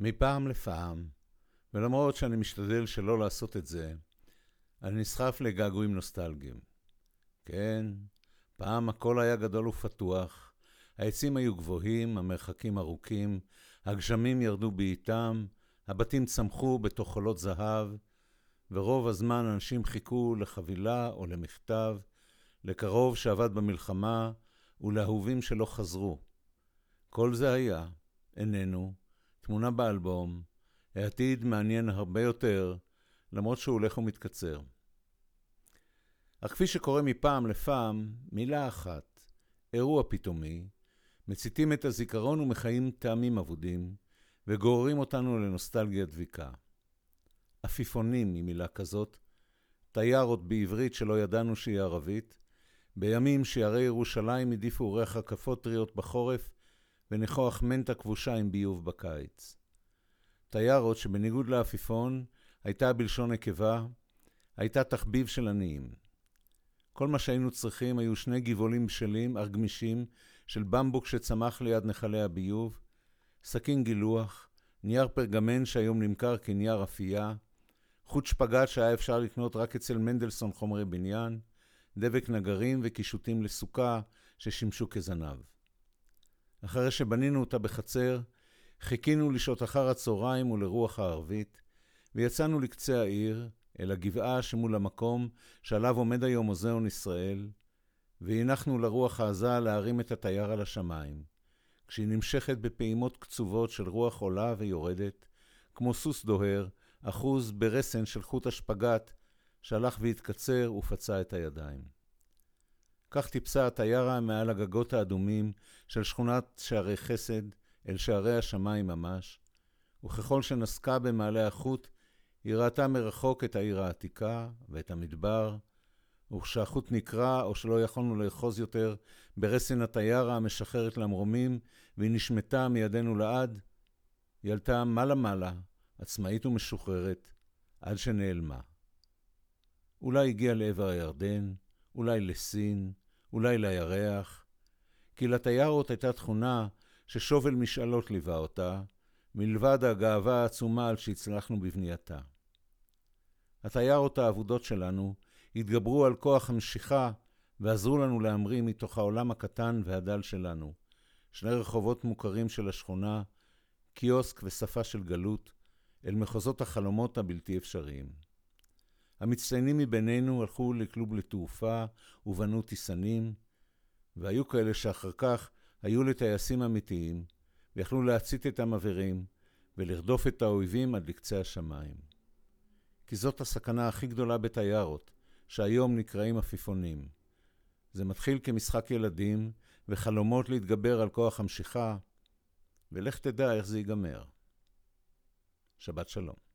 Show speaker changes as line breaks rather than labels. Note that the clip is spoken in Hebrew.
מפעם לפעם, ולמרות שאני משתדל שלא לעשות את זה, אני נסחף לגעגועים נוסטלגיים. כן, פעם הכל היה גדול ופתוח, העצים היו גבוהים, המרחקים ארוכים, הגשמים ירדו בעיתם, הבתים צמחו בתוכלות זהב, ורוב הזמן אנשים חיכו לחבילה או למכתב, לקרוב שעבד במלחמה ולאהובים שלא חזרו. כל זה היה, איננו, תמונה באלבום, העתיד מעניין הרבה יותר, למרות שהוא הולך ומתקצר. אך כפי שקורה מפעם לפעם, מילה אחת, אירוע פתאומי, מציתים את הזיכרון ומחיים טעמים אבודים, וגוררים אותנו לנוסטלגיה דביקה. עפיפונים היא מילה כזאת, תיירות בעברית שלא ידענו שהיא ערבית, בימים שיערי ירושלים עדיפו ריח רקפות טריות בחורף, וניחוח מנטה כבושה עם ביוב בקיץ. תיירות שבניגוד לעפיפון, הייתה בלשון נקבה, הייתה תחביב של עניים. כל מה שהיינו צריכים היו שני גבעולים בשלים, אך גמישים, של במבוק שצמח ליד נחלי הביוב, סכין גילוח, נייר פרגמן שהיום נמכר כנייר אפייה, חוט שפגת שהיה אפשר לקנות רק אצל מנדלסון חומרי בניין, דבק נגרים וקישוטים לסוכה ששימשו כזנב. אחרי שבנינו אותה בחצר, חיכינו לשעות אחר הצהריים ולרוח הערבית, ויצאנו לקצה העיר, אל הגבעה שמול המקום שעליו עומד היום מוזיאון ישראל, והנחנו לרוח העזה להרים את התייר על השמיים, כשהיא נמשכת בפעימות קצובות של רוח עולה ויורדת, כמו סוס דוהר, אחוז ברסן של חוט השפגת, שהלך והתקצר ופצע את הידיים. כך טיפסה התיירה מעל הגגות האדומים של שכונת שערי חסד אל שערי השמיים ממש, וככל שנסקה במעלה החוט, היא ראתה מרחוק את העיר העתיקה ואת המדבר, וכשהחוט נקרא או שלא יכולנו לאחוז יותר ברסן התיירה המשחררת למרומים, והיא נשמטה מידינו לעד, היא עלתה מעלה, עצמאית ומשוחררת, עד שנעלמה. אולי הגיעה לעבר הירדן, אולי לסין, אולי לירח, כי לתיירות הייתה תכונה ששובל משאלות ליווה אותה, מלבד הגאווה העצומה על שהצלחנו בבנייתה. התיירות העבודות שלנו התגברו על כוח המשיכה ועזרו לנו להמריא מתוך העולם הקטן והדל שלנו, שני רחובות מוכרים של השכונה, קיוסק ושפה של גלות, אל מחוזות החלומות הבלתי אפשריים. המצטיינים מבינינו הלכו לקלוב לתעופה ובנו טיסנים, והיו כאלה שאחר כך היו לטייסים אמיתיים, ויכלו להצית את המעברים ולרדוף את האויבים עד לקצה השמיים. כי זאת הסכנה הכי גדולה בתיירות, שהיום נקראים עפיפונים. זה מתחיל כמשחק ילדים וחלומות להתגבר על כוח המשיכה, ולך תדע איך זה ייגמר. שבת שלום.